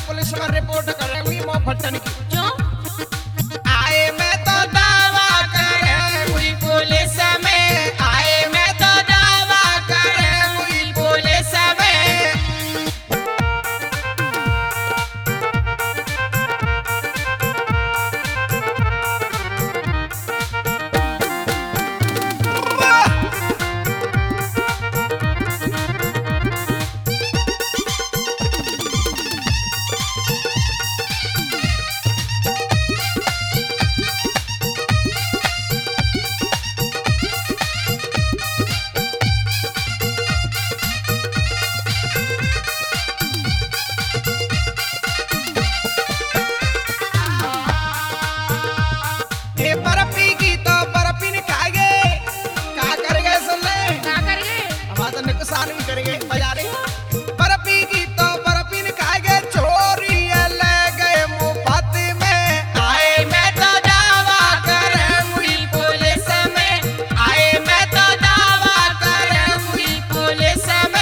Police में report करेंगी मोहब्बतन की। क्यों? आए मैं तो दावा करेंगी पुलिस में, आए मैं तो दावा करेंगी पुलिस में। ये बर्फी की तो बर्फी नहीं खाएंगे, क्या करेंगे सुन ले, क्या करेंगे? हमारा तो नुकसान भी करेंगे बाजारे। बर्फी की तो बर्फी नहीं खाएंगे, चोरी ये ले गए मुफ्त में। आए मैं तो दावा करूंगी पुलिस में, आए मैं तो दावा करूंगी पुलिस में।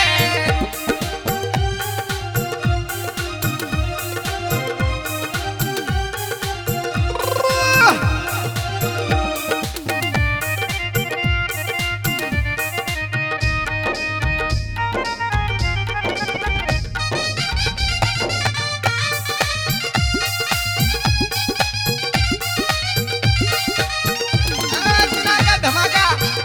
धमाका धमाका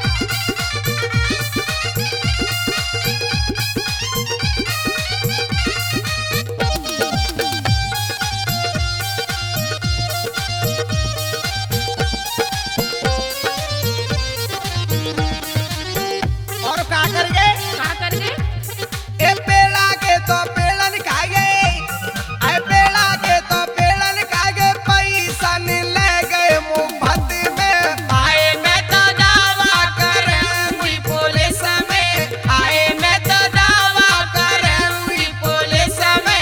और क्या करेंगे? क्या करेंगे? ए पेड़ा के तो पेड़न खाएंगे, ए पेड़ा के तो पेड़न खाएंगे, पैसा नहीं ले गए मुफ्त में। आए मैं तो दावा करूंगी पुलिस में, आए मैं तो दावा करूंगी पुलिस में।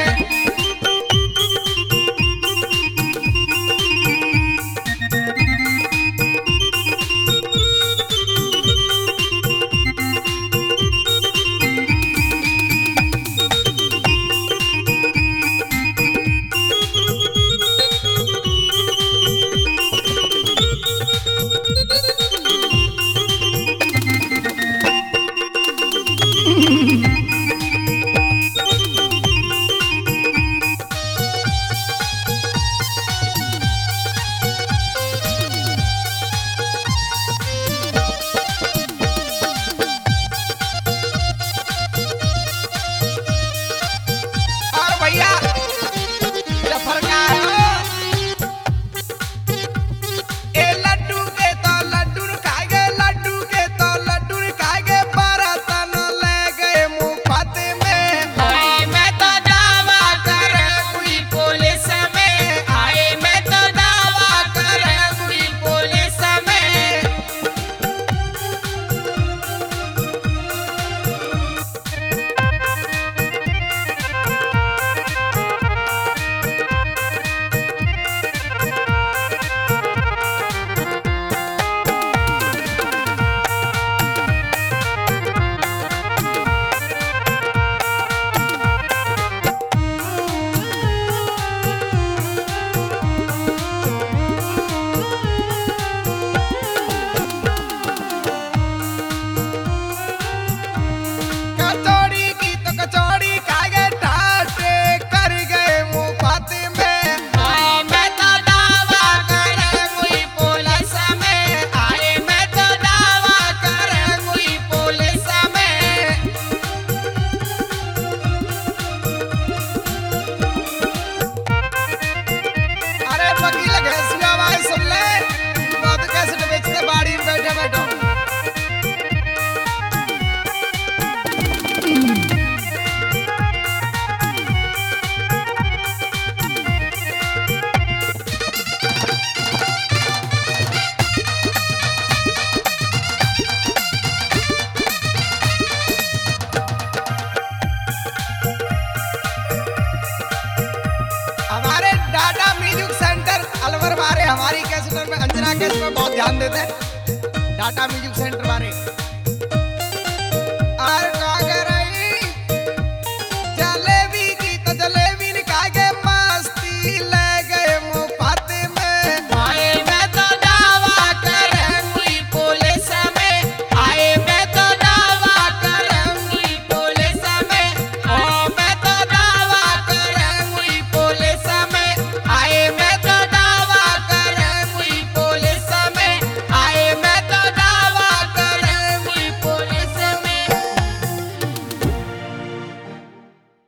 और भैया जफर का ए लड्डू के तो लड्डू न खाएंगे, लड्डू के तो लड्डू न खाएंगे, बर्तन ले गए मुफ्त में। आए मैं तो दावा करूंगी पुलिस में, आए मैं तो दावा करूंगी पुलिस में। कचौड़ी की तो कचौड़ी खाएंगे, ठाटे कर गए मुफ्त में। आए मैं तो दावा करूंगी पुलिस में, आए मैं तो दावा करूंगी पुलिस में। अरे वकील घैसिया आवाज सुन ले, बात कैसे बेचते बाड़ी में बैठे बैठो। हमारे डाटा म्यूजिक सेंटर अलवर वाले हमारी कैसेट में अंजना कैसेट में बहुत ध्यान देते हैं। Data music centre